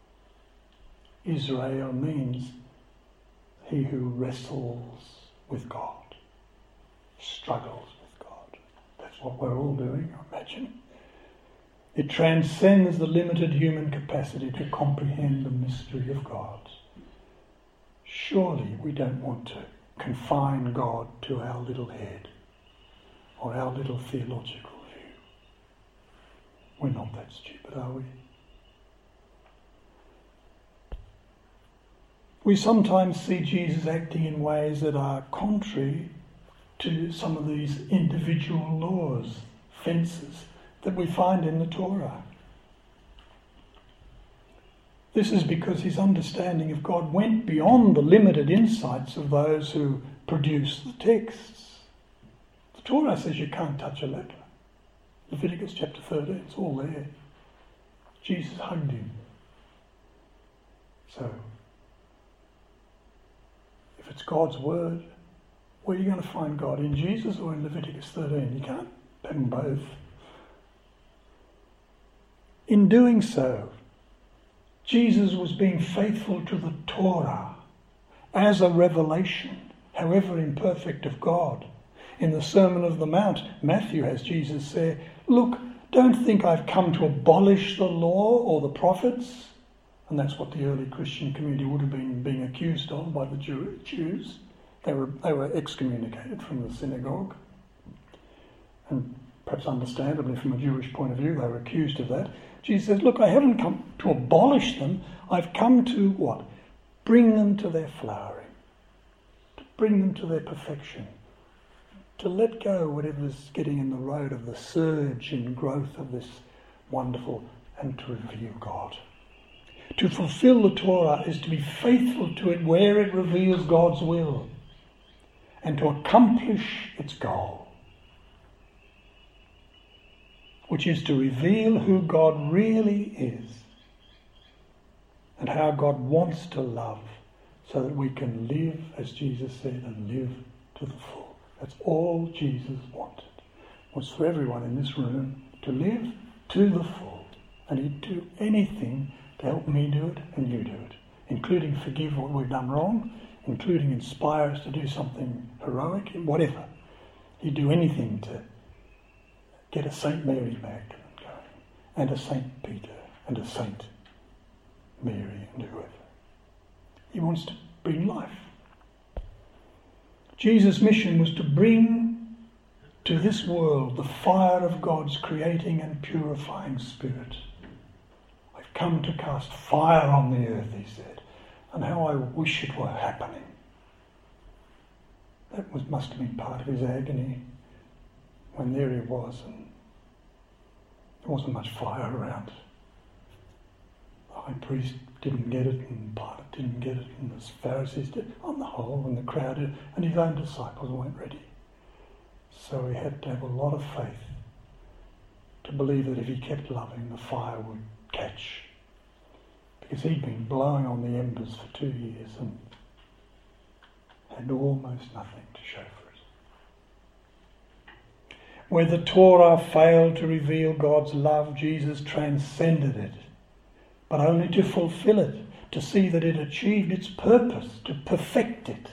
Israel means he who wrestles with God, struggles with God. That's what we're all doing, I imagine. It transcends the limited human capacity to comprehend the mystery of God. Surely we don't want to confine God to our little head or our little theological view. We're not that stupid, are we? We sometimes see Jesus acting in ways that are contrary to some of these individual laws, fences that we find in the Torah. This is because his understanding of God went beyond the limited insights of those who produce the texts. The Torah says you can't touch a leper. Leviticus chapter thirteen, it's all there. Jesus hugged him. So, if it's God's word, where are you going to find God? In Jesus or in Leviticus thirteen? You can't have them both. In doing so, Jesus was being faithful to the Torah as a revelation, however imperfect, of God. In the Sermon of the Mount, Matthew has Jesus say, "Look, don't think I've come to abolish the law or the prophets." And that's what the early Christian community would have been being accused of by the Jews. They were, they were excommunicated from the synagogue. And perhaps understandably from a Jewish point of view, they were accused of that. Jesus says, look, I haven't come to abolish them. I've come to what? Bring them to their flowering. To bring them to their perfection. To let go whatever's getting in the road of the surge and growth of this wonderful, and to reveal God. To fulfill the Torah is to be faithful to it where it reveals God's will and to accomplish its goal, which is to reveal who God really is and how God wants to love so that we can live, as Jesus said, and live to the full. That's all Jesus wanted, was for everyone in this room to live to the full. And he'd do anything to help me do it and you do it, including forgive what we've done wrong, including inspire us to do something heroic, whatever. He'd do anything to get a Saint Mary Magdalene going, and a Saint Peter, and a Saint Mary, and whoever. He wants to bring life. Jesus' mission was to bring to this world the fire of God's creating and purifying Spirit. I've come to cast fire on the earth, he said, and how I wish it were happening. That was, must have been part of his agony when there he was and there wasn't much fire around. The high priest didn't get it, and Pilate didn't get it, and the Pharisees did, on the whole, and the crowd did, and his own disciples weren't ready. So he had to have a lot of faith to believe that if he kept loving, the fire would catch. Because he'd been blowing on the embers for two years and had almost nothing to show for it. Where the Torah failed to reveal God's love, Jesus transcended it, but only to fulfill it, to see that it achieved its purpose, to perfect it.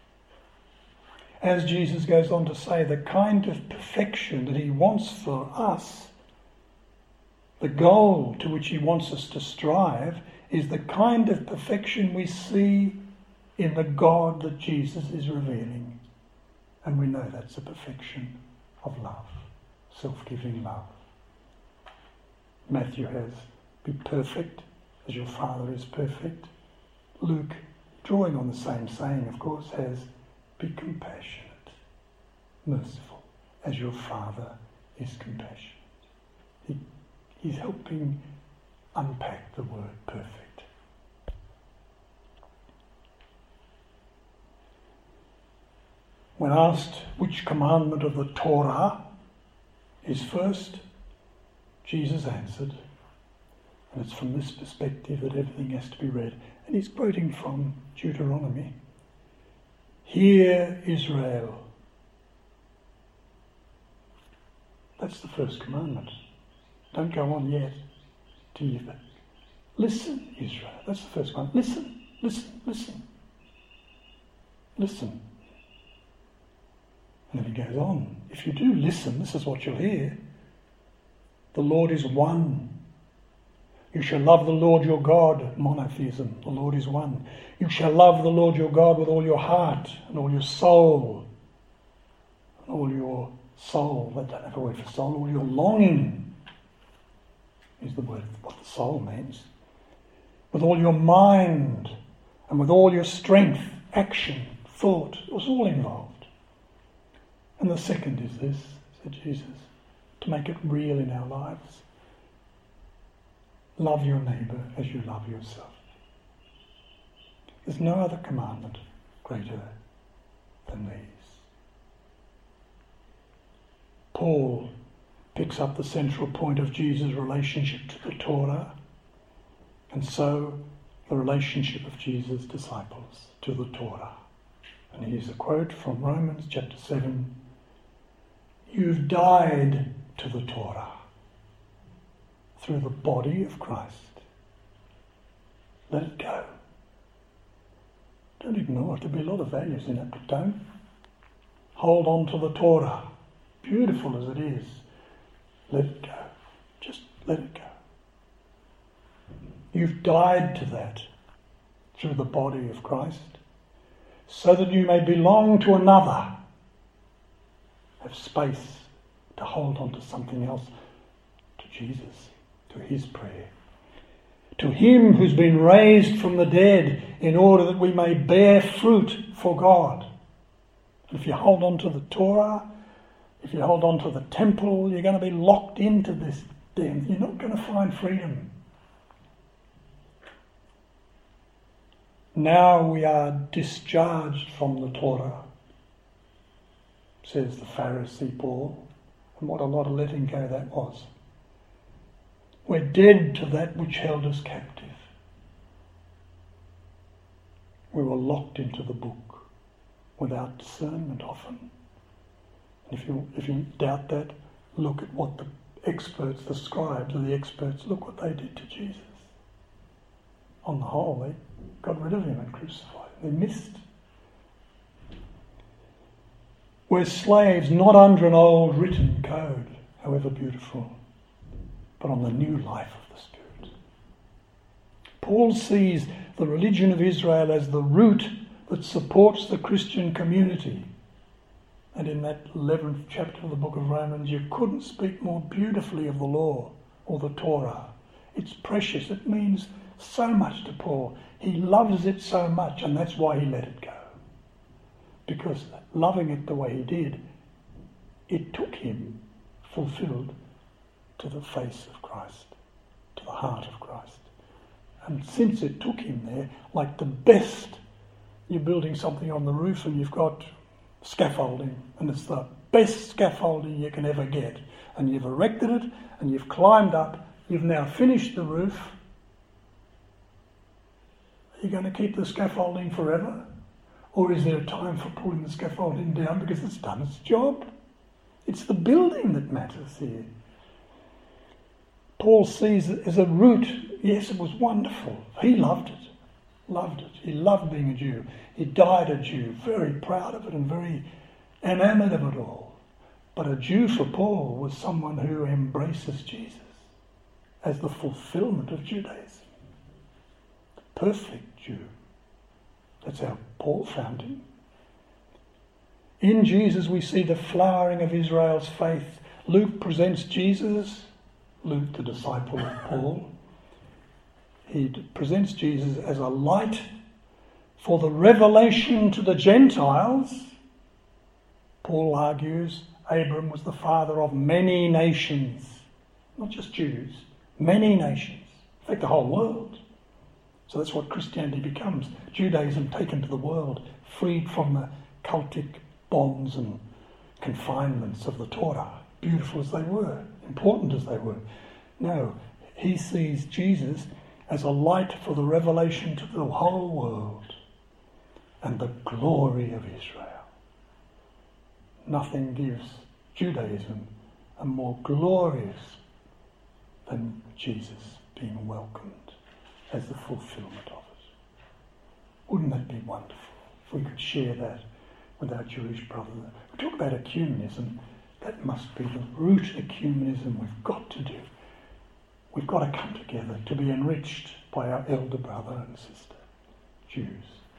As Jesus goes on to say, the kind of perfection that he wants for us, the goal to which he wants us to strive, is the kind of perfection we see in the God that Jesus is revealing. And we know that's the perfection of love, self-giving love. Matthew has, be perfect as your Father is perfect. Luke, drawing on the same saying, of course, has, be compassionate, merciful, as your Father is compassionate. He, he's helping unpack the word perfect. When asked which commandment of the Torah is first, Jesus answered, and it's from this perspective that everything has to be read. And he's quoting from Deuteronomy. Hear, Israel. That's the first commandment. Don't go on yet to you, but listen, Israel. That's the first one. Listen, listen, listen. Listen. And then he goes on. If you do listen, this is what you'll hear. The Lord is one. You shall love the Lord your God, monotheism, the Lord is one. You shall love the Lord your God with all your heart and all your soul. And all your soul, they don't have a word for soul, all your longing is the word, what the soul means. With all your mind and with all your strength, action, thought, it was all involved. And the second is this, said Jesus, to make it real in our lives. Love your neighbour as you love yourself. There's no other commandment greater than these. Paul picks up the central point of Jesus' relationship to the Torah, and so the relationship of Jesus' disciples to the Torah. And here's a quote from Romans chapter seven. You've died to the Torah through the body of Christ. Let it go. Don't ignore it. There'll be a lot of values in it, but don't. Hold on to the Torah, beautiful as it is. Let it go. Just let it go. You've died to that through the body of Christ, so that you may belong to another. Have space to hold on to something else, to Jesus, to his prayer. To him who's been raised from the dead in order that we may bear fruit for God. If you hold on to the Torah, if you hold on to the temple, you're going to be locked into this den. You're not going to find freedom. Now we are discharged from the Torah, says the Pharisee Paul. And what a lot of letting go that was. We're dead to that which held us captive. We were locked into the book without discernment often. And if you, if you doubt that, look at what the experts, the scribes and the experts, look what they did to Jesus. On the whole, they got rid of him and crucified him. They missed. We're slaves not under an old written code, however beautiful, but on the new life of the Spirit. Paul sees the religion of Israel as the root that supports the Christian community. And in that eleventh chapter of the book of Romans, you couldn't speak more beautifully of the law or the Torah. It's precious. It means so much to Paul. He loves it so much, and that's why he let it go. Because loving it the way he did, it took him, fulfilled, to the face of Christ, to the heart of Christ. And since it took him there, like the best, you're building something on the roof and you've got scaffolding, and it's the best scaffolding you can ever get. And you've erected it, and you've climbed up, you've now finished the roof. Are you going to keep the scaffolding forever? Or is there a time for pulling the scaffolding down because it's done its job? It's the building that matters here. Paul sees it as a root. Yes, it was wonderful. He loved it. Loved it. He loved being a Jew. He died a Jew, very proud of it and very enamoured of it all. But a Jew for Paul was someone who embraces Jesus as the fulfilment of Judaism. The perfect Jew. That's how Paul found him. In Jesus we see the flowering of Israel's faith. Luke presents Jesus, Luke the disciple of Paul, he presents Jesus as a light for the revelation to the Gentiles. Paul argues Abram was the father of many nations, not just Jews, many nations, in fact the whole world. So that's what Christianity becomes. Judaism taken to the world, freed from the cultic bonds and confinements of the Torah, beautiful as they were, important as they were. No, he sees Jesus as a light for the revelation to the whole world and the glory of Israel. Nothing gives Judaism a more glorious than Jesus being welcomed as the fulfillment of it. Wouldn't that be wonderful if we could share that with our Jewish brothers? We talk about ecumenism. That must be the root ecumenism we've got to do. We've got to come together to be enriched by our elder brother and sister, Jews.